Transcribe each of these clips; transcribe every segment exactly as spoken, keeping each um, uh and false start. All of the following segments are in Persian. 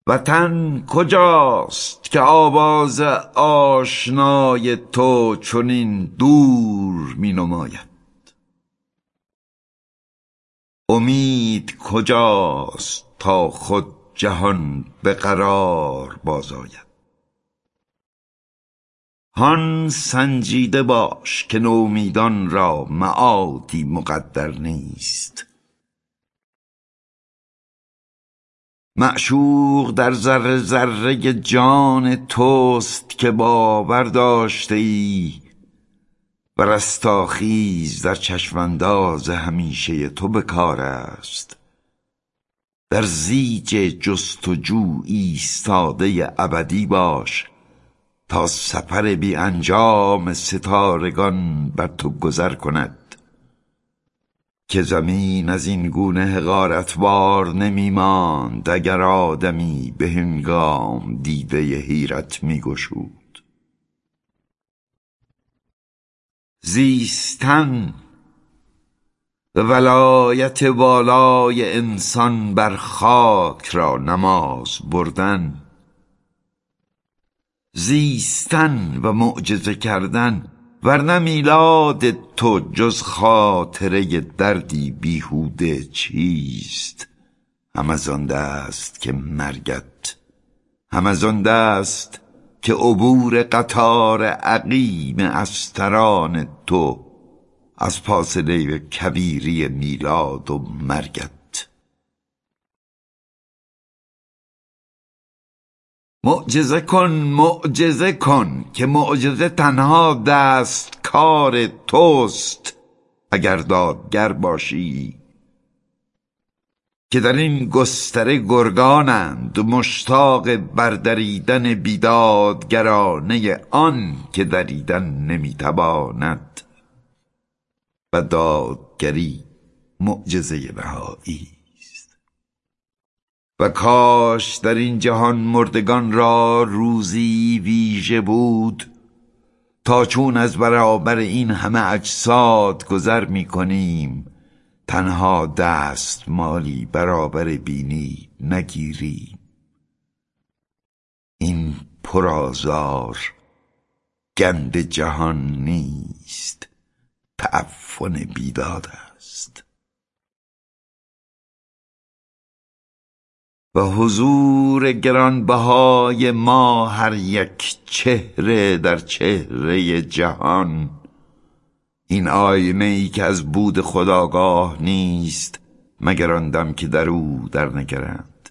وطن کجاست که آواز آشنای تو چنین دور می نماید؟ امید کجاست تا خود جهان به قرار بازآید؟ هان سنجیده باش که نومیدان را معادی مقدر نیست. معشوق در ذره ذره جان توست که باور داشته ای و رستاخیز در چشمانداز همیشه تو به کار است. در زیج جستجو ایستاده ابدی باش تا سفر بی انجام ستارگان بر تو گذر کند، که زمین از این گونه حقارتوار نمی ماند اگر آدمی به هنگام دیده حیرت می گشود. زیستن و ولایت والای انسان بر خاک را نماز بردن، زیستن و معجزه کردن، ورنه میلاد تو جز خاطره دردی بیهوده چیست؟ هم از آن دست که مرگت، هم از آن دست که عبور قطار عقیم استران تو از فاصله کبیری میلاد و مرگت. معجزه کن، معجزه کن که معجزه تنها دست کار توست اگر دادگر باشی، که در این گستره گرگانند مشتاق بردریدن بیدادگرانه آن که دریدن نمیتواند. و دادگری معجزه نهایی است. و کاش در این جهان مردگان را روزی ویژه بود تا چون از برابر این همه اجساد گذر می کنیم تنها دست مالی برابر بینی نگیریم. این پرآزار گند جهان نیست، تعفن بیداد است. و حضور گرانبهای ما هر یک چهره در چهره جهان، این آینه ای که از بود خودآگاه نیست مگر آن دم که در او در نگرند.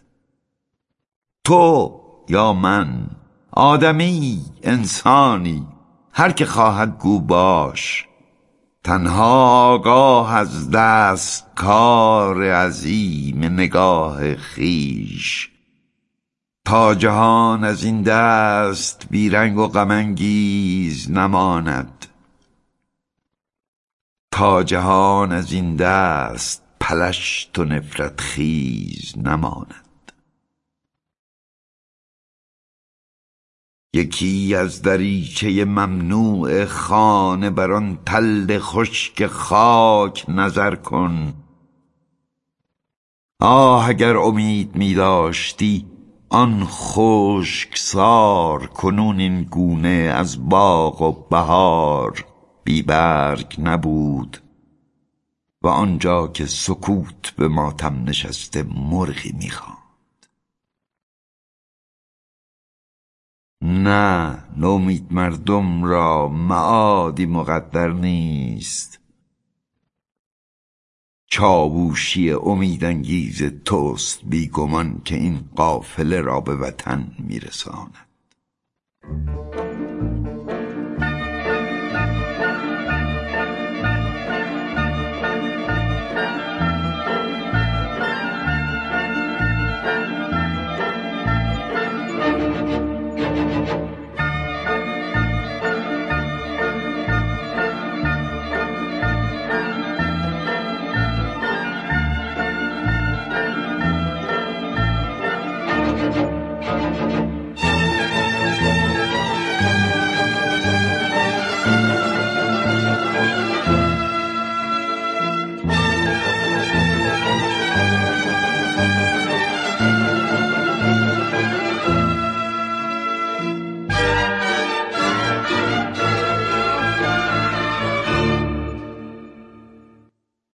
تو یا من، آدمی، انسانی، هر که خواهد گو باش، تنها آگاه از دست کار عظیم نگاه خیش، تا جهان از این دست بیرنگ و غمانگیز نماند، تا جهان از این دست پلشت و نفرت خیز نماند. یکی از دریچه ممنوع خانه بر آن تل خشک خاک نظر کن. آه اگر امید می داشتی آن خشکسار کنون این گونه از باغ و بهار بی برگ نبود و آنجا که سکوت به ماتم نشسته مرغی می خواند. نه، نومید مردم را معادی مقدر نیست. چاووشی امیدانگیز توست بیگمان که این قافله را به وطن میرساند.